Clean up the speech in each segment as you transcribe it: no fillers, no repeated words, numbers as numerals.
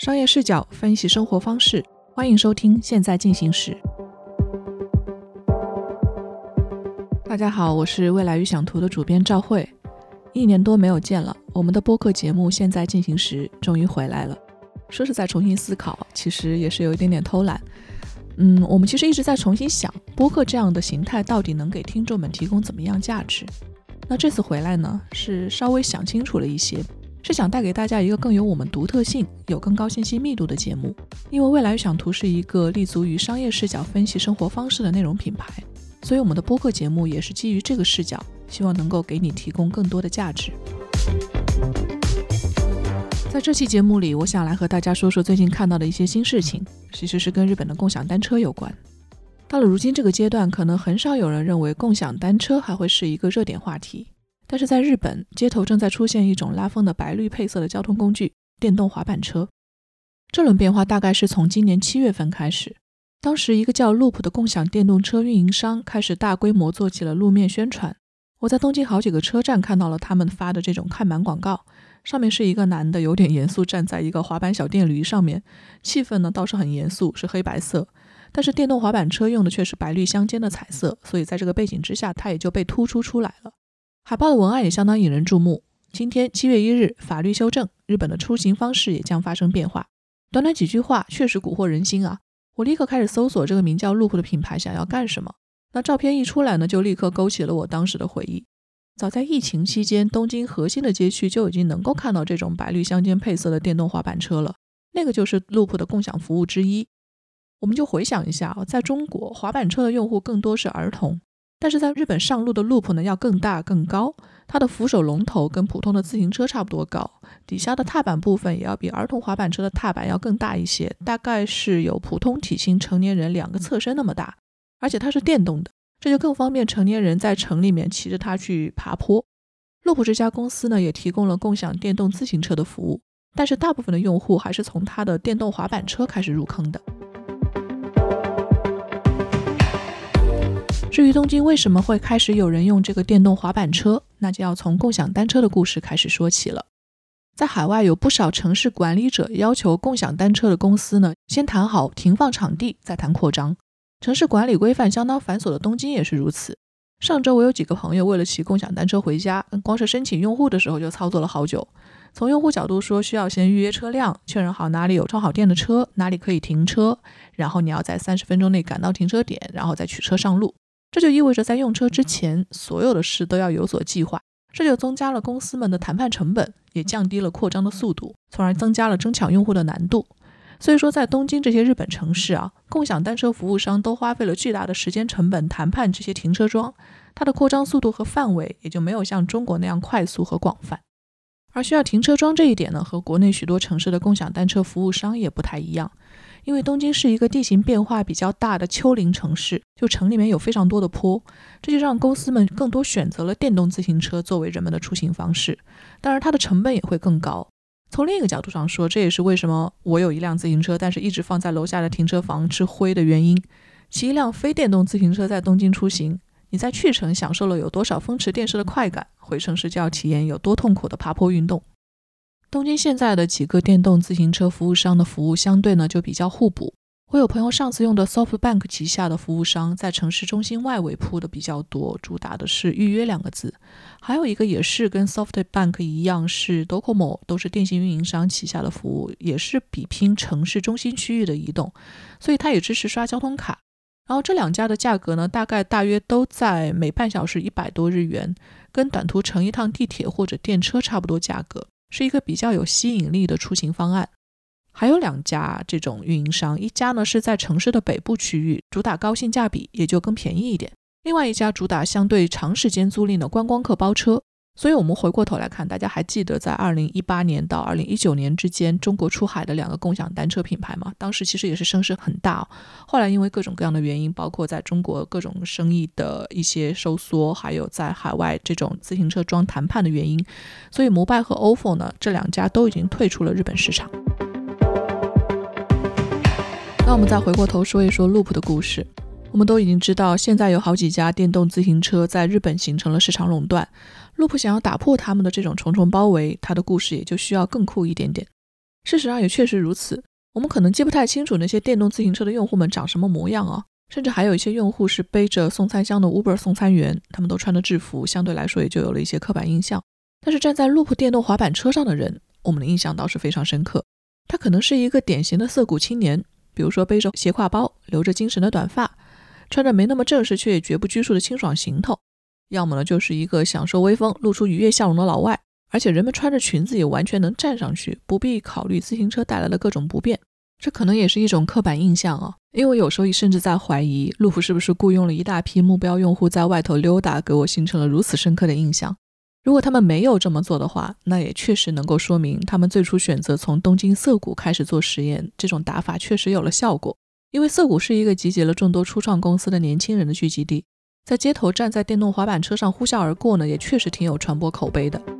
商业视角分析生活方式，欢迎收听现在进行时。大家好，我是未来预想图的主编赵慧。1年多没有见了，我们的播客节目现在进行时终于回来了。说是在重新思考，其实也是有一点点偷懒。我们其实一直在重新想，播客这样的形态到底能给听众们提供怎么样价值。那这次回来呢，是稍微想清楚了一些，是想带给大家一个更有我们独特性、有更高信息密度的节目。因为未来预想图是一个立足于商业视角分析生活方式的内容品牌，所以我们的播客节目也是基于这个视角，希望能够给你提供更多的价值。在这期节目里，我想来和大家说说最近看到的一些新事情，其实是跟日本的共享单车有关。到了如今这个阶段，可能很少有人认为共享单车还会是一个热点话题，但是在日本，街头正在出现一种拉风的白绿配色的交通工具——电动滑板车。这轮变化大概是从今年7月份开始，当时一个叫 Loop 的共享电动车运营商开始大规模做起了路面宣传。我在东京好几个车站看到了他们发的这种看板广告，上面是一个男的有点严肃站在一个滑板小电驴上面，气氛呢倒是很严肃，是黑白色，但是电动滑板车用的却是白绿相间的彩色，所以在这个背景之下它也就被突出出来了。海报的文案也相当引人注目，今天7月1日法律修正，日本的出行方式也将发生变化。短短几句话确实蛊惑人心啊！我立刻开始搜索这个名叫 Loop 的品牌想要干什么。那照片一出来呢，就立刻勾起了我当时的回忆。早在疫情期间，东京核心的街区就已经能够看到这种白绿相间配色的电动滑板车了，那个就是 Loop 的共享服务之一。我们就回想一下，在中国滑板车的用户更多是儿童，但是在日本上路的 Loop 呢要更大更高，它的扶手龙头跟普通的自行车差不多高，底下的踏板部分也要比儿童滑板车的踏板要更大一些，大概是有普通体型成年人2个侧身那么大，而且它是电动的，这就更方便成年人在城里面骑着它去爬坡。Loop 这家公司呢也提供了共享电动自行车的服务，但是大部分的用户还是从它的电动滑板车开始入坑的。至于东京为什么会开始有人用这个电动滑板车，那就要从共享单车的故事开始说起了。在海外有不少城市管理者要求共享单车的公司呢，先谈好停放场地，再谈扩张。城市管理规范相当繁琐的东京也是如此。上周我有几个朋友为了骑共享单车回家，光是申请用户的时候就操作了好久。从用户角度说，需要先预约车辆，确认好哪里有充好电的车，哪里可以停车，然后你要在30分钟内赶到停车点，然后再取车上路。这就意味着在用车之前，所有的事都要有所计划，这就增加了公司们的谈判成本，也降低了扩张的速度，从而增加了争抢用户的难度。所以说在东京这些日本城市啊，共享单车服务商都花费了巨大的时间成本谈判这些停车桩，它的扩张速度和范围也就没有像中国那样快速和广泛。而需要停车桩这一点呢，和国内许多城市的共享单车服务商也不太一样。因为东京是一个地形变化比较大的丘陵城市，就城里面有非常多的坡，这就让公司们更多选择了电动自行车作为人们的出行方式，当然它的成本也会更高。从另一个角度上说，这也是为什么我有一辆自行车但是一直放在楼下的停车房吃灰的原因。骑一辆非电动自行车在东京出行，你在去程享受了有多少风驰电掣的快感，回程时就要体验有多痛苦的爬坡运动。东京现在的几个电动自行车服务商的服务相对呢就比较互补。我有朋友上次用的 SoftBank 旗下的服务商在城市中心外围铺的比较多，主打的是预约2个字。还有一个也是跟 SoftBank 一样是 Docomo， 都是电信运营商旗下的服务，也是比拼城市中心区域的移动，所以它也支持刷交通卡。然后这2家的价格呢大约都在每半小时100多日元，跟短途乘一趟地铁或者电车差不多价格，是一个比较有吸引力的出行方案。还有2家这种运营商，一家呢是在城市的北部区域，主打高性价比，也就更便宜一点，另外一家主打相对长时间租赁的观光客包车。所以我们回过头来看，大家还记得在2018年到2019年之间中国出海的2个共享单车品牌吗？当时其实也是声势很大，后来因为各种各样的原因，包括在中国各种生意的一些收缩，还有在海外这种自行车桩谈判的原因，所以摩拜和 ofo 呢这2家都已经退出了日本市场。那我们再回过头说一说 Loop 的故事。我们都已经知道，现在有好几家电动自行车在日本形成了市场垄断，Loop 想要打破他们的这种重重包围，它的故事也就需要更酷一点点。 事实上也确实如此，我们可能记不太清楚那些电动自行车的用户们长什么模样啊，甚至还有一些用户是背着送餐箱的 Uber 送餐员，他们都穿着制服，相对来说也就有了一些刻板印象。但是站在 Loop 电动滑板车上的人，我们的印象倒是非常深刻。他可能是一个典型的涩谷青年，比如说背着斜挎包，留着精神的短发，穿着没那么正式却也绝不拘束的清爽行头，要么呢就是一个享受微风露出愉悦笑容的老外，而且人们穿着裙子也完全能站上去，不必考虑自行车带来的各种不便。这可能也是一种刻板印象啊，因为有时候甚至在怀疑路虎是不是雇佣了一大批目标用户在外头溜达，给我形成了如此深刻的印象。如果他们没有这么做的话，那也确实能够说明他们最初选择从东京涩谷开始做实验，这种打法确实有了效果。因为涩谷是一个集结了众多初创公司的年轻人的聚集地，在街头站在电动滑板车上呼啸而过呢，也确实挺有传播口碑的。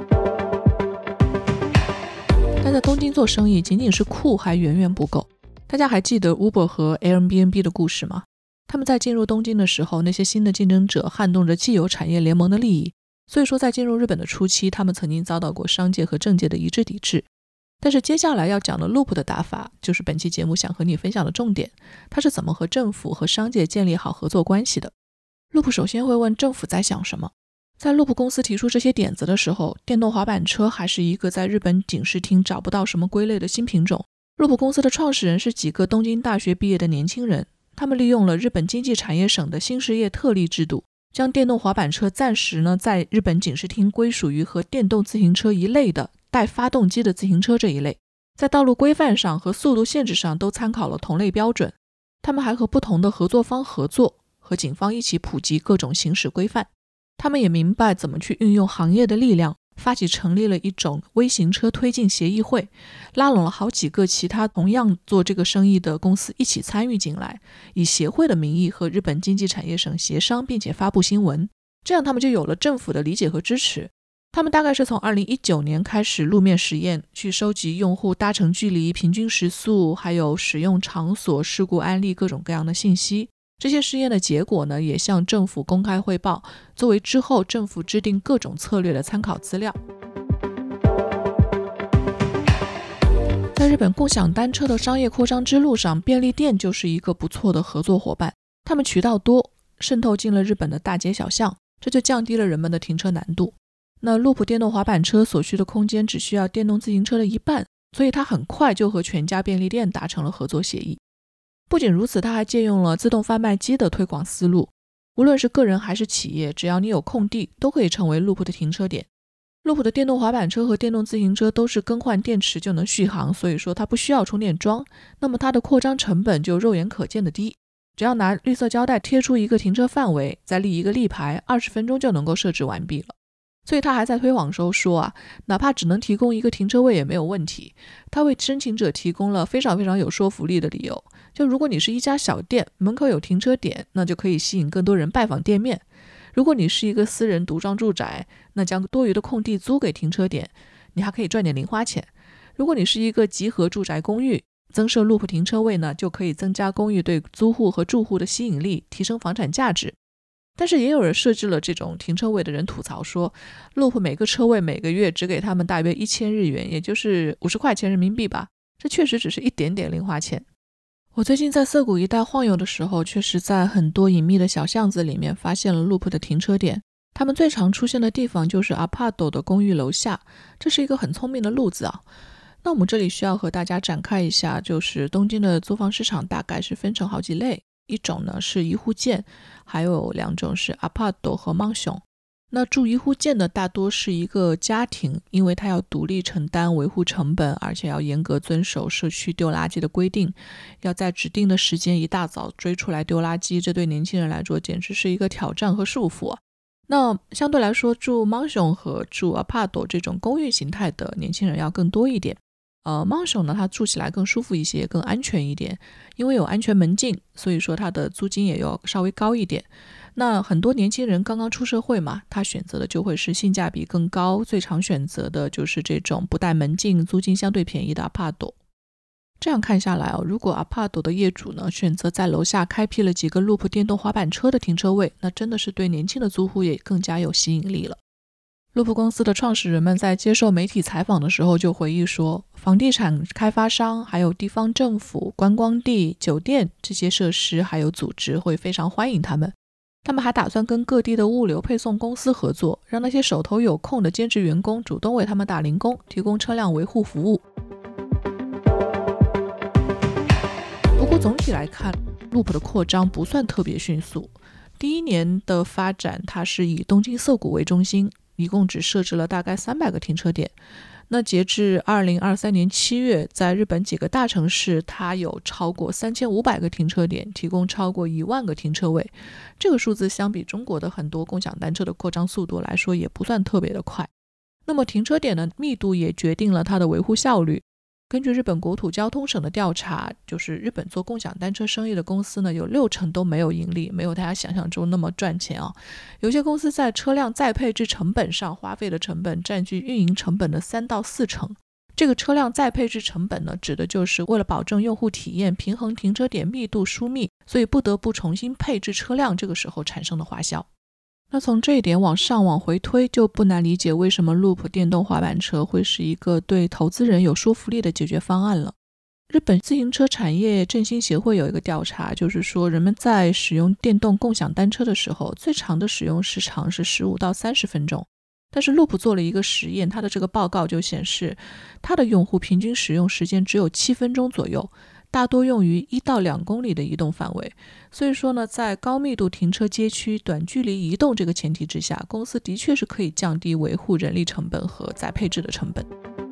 但在东京做生意仅仅是酷还远远不够。大家还记得 Uber 和 Airbnb 的故事吗？他们在进入东京的时候，那些新的竞争者撼动着既有产业联盟的利益，所以说在进入日本的初期，他们曾经遭到过商界和政界的一致抵制。但是接下来要讲的 Loop 的打法，就是本期节目想和你分享的重点，它是怎么和政府和商界建立好合作关系的。Loop 首先会问政府在想什么。在 Loop 公司提出这些点子的时候，电动滑板车还是一个在日本警视厅找不到什么归类的新品种。Loop 公司的创始人是几个东京大学毕业的年轻人，他们利用了日本经济产业省的新事业特例制度，将电动滑板车暂时呢在日本警视厅归属于和电动自行车一类的带发动机的自行车这一类，在道路规范上和速度限制上都参考了同类标准。他们还和不同的合作方合作，和警方一起普及各种行驶规范。他们也明白怎么去运用行业的力量，发起成立了一种微型车推进协议会，拉拢了好几个其他同样做这个生意的公司一起参与进来，以协会的名义和日本经济产业省协商，并且发布新闻。这样他们就有了政府的理解和支持。他们大概是从2019年开始路面实验，去收集用户搭乘距离、平均时速，还有使用场所、事故案例各种各样的信息。这些试验的结果呢，也向政府公开汇报，作为之后政府制定各种策略的参考资料。在日本共享单车的商业扩张之路上，便利店就是一个不错的合作伙伴。他们渠道多，渗透进了日本的大街小巷，这就降低了人们的停车难度。那 Loop 电动滑板车所需的空间只需要电动自行车的一半，所以它很快就和全家便利店达成了合作协议。不仅如此，他还借用了自动贩卖机的推广思路，无论是个人还是企业，只要你有空地，都可以成为 Loop 的停车点。Loop 的电动滑板车和电动自行车都是更换电池就能续航，所以说它不需要充电桩，那么它的扩张成本就肉眼可见的低。只要拿绿色胶带贴出一个停车范围，再立一个立牌，20分钟就能够设置完毕了。所以他还在推广时候说啊，哪怕只能提供一个停车位也没有问题。他为申请者提供了非常非常有说服力的理由，就如果你是一家小店，门口有停车点，那就可以吸引更多人拜访店面。如果你是一个私人独幢住宅，那将多余的空地租给停车点，你还可以赚点零花钱。如果你是一个集合住宅公寓，增设 Loop 停车位呢，就可以增加公寓对租户和住户的吸引力，提升房产价值。但是也有人设置了这种停车位的人吐槽说， Loop 每个车位每个月只给他们大约1000日元，也就是50块钱人民币吧，这确实只是一点点零花钱。我最近在涩谷一带晃悠的时候，确实在很多隐秘的小巷子里面发现了 Loop 的停车点，他们最常出现的地方就是 Apart 的公寓楼下，这是一个很聪明的路子啊。那我们这里需要和大家展开一下，就是东京的租房市场大概是分成好几类，一种呢是一户建，还有2种是 Apart 和 Mansion。 那住一户建的大多是一个家庭，因为他要独立承担维护成本，而且要严格遵守社区丢垃圾的规定，要在指定的时间一大早追出来丢垃圾，这对年轻人来说简直是一个挑战和束缚啊。那相对来说，住 Mansion 和住 Apart 这种公寓形态的年轻人要更多一点。Mansion 呢，它住起来更舒服一些，更安全一点，因为有安全门禁，所以说它的租金也要稍微高一点。那很多年轻人刚刚出社会嘛，他选择的就会是性价比更高，最常选择的就是这种不带门禁、租金相对便宜的 Apart。 这样看下来如果 Apart 的业主呢选择在楼下开辟了几个 Loop 电动滑板车的停车位，那真的是对年轻的租户也更加有吸引力了。 Loop 公司的创始人们在接受媒体采访的时候就回忆说，房地产开发商还有地方政府、观光地、酒店这些设施还有组织会非常欢迎他们。他们还打算跟各地的物流配送公司合作，让那些手头有空的兼职员工主动为他们打零工，提供车辆维护服务。不过总体来看， Loop 的扩张不算特别迅速。第一年的发展，它是以东京涩谷为中心，一共只设置了大概300个停车点。那截至2023年7月，在日本几个大城市，它有超过3500个停车点，提供超过1万个停车位。这个数字相比中国的很多共享单车的扩张速度来说，也不算特别的快。那么停车点的密度也决定了它的维护效率。根据日本国土交通省的调查，就是日本做共享单车生意的公司呢，有60%都没有盈利，没有大家想象中那么赚钱啊。有些公司在车辆再配置成本上花费的成本占据运营成本的3到4成。这个车辆再配置成本呢，指的就是为了保证用户体验，平衡停车点密度疏密，所以不得不重新配置车辆，这个时候产生的花销。那从这一点往回推，就不难理解为什么 Loop 电动滑板车会是一个对投资人有说服力的解决方案了。日本自行车产业振兴协会有一个调查，就是说人们在使用电动共享单车的时候，最长的使用时长是15到30分钟。但是 Loop 做了一个实验，它的这个报告就显示，它的用户平均使用时间只有7分钟左右，大多用于1到2公里的移动范围。所以说呢，在高密度停车街区短距离移动这个前提之下，公司的确是可以降低维护人力成本和再配置的成本。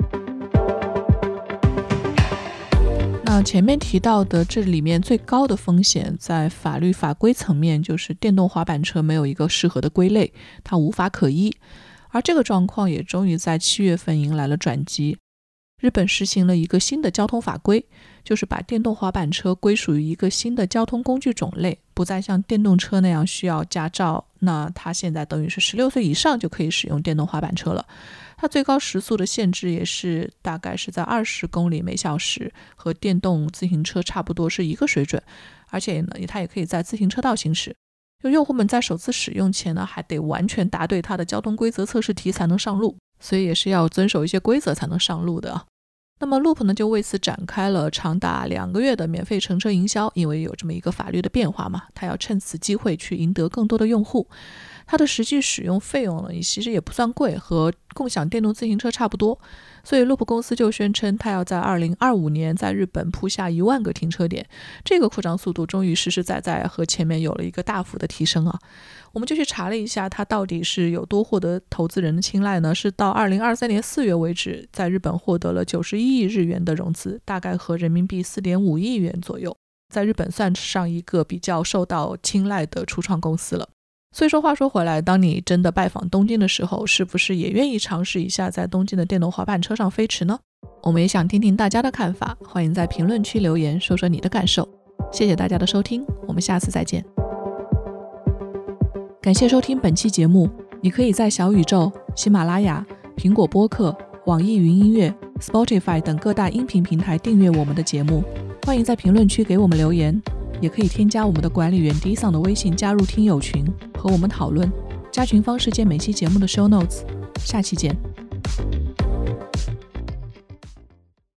那前面提到的这里面最高的风险，在法律法规层面，就是电动滑板车没有一个适合的归类，它无法可依。而这个状况也终于在7月份迎来了转机。日本实行了一个新的交通法规，就是把电动滑板车归属于一个新的交通工具种类，不再像电动车那样需要驾照。那它现在等于是16岁以上就可以使用电动滑板车了。它最高时速的限制也是大概是在20公里每小时，和电动自行车差不多是一个水准。而且呢，它也可以在自行车道行驶。用户们在首次使用前呢，还得完全答对它的交通规则测试题才能上路，所以也是要遵守一些规则才能上路的。那么 Loop 呢，就为此展开了长达2个月的免费乘车营销，因为有这么一个法律的变化嘛，它要趁此机会去赢得更多的用户。它的实际使用费用呢，其实也不算贵，和共享电动自行车差不多。所以 Loop 公司就宣称，它要在2025年在日本铺下1万个停车点。这个扩张速度终于实实在在和前面有了一个大幅的提升啊！我们就去查了一下，它到底是有多获得投资人的青睐呢？是到2023年4月为止，在日本获得了91亿日元的融资，大概合人民币4.5亿元左右，在日本算上一个比较受到青睐的初创公司了。所以说话说回来，当你真的拜访东京的时候，是不是也愿意尝试一下在东京的电动滑板车上飞驰呢？我们也想听听大家的看法，欢迎在评论区留言说说你的感受。谢谢大家的收听，我们下次再见。感谢收听本期节目，你可以在小宇宙、喜马拉雅、苹果播客、网易云音乐、Spotify 等各大音频平台订阅我们的节目。欢迎在评论区给我们留言，也可以添加我们的管理员 D-Song 的微信加入听友群和我们讨论。加群方式见每期节目的 show notes。下期见。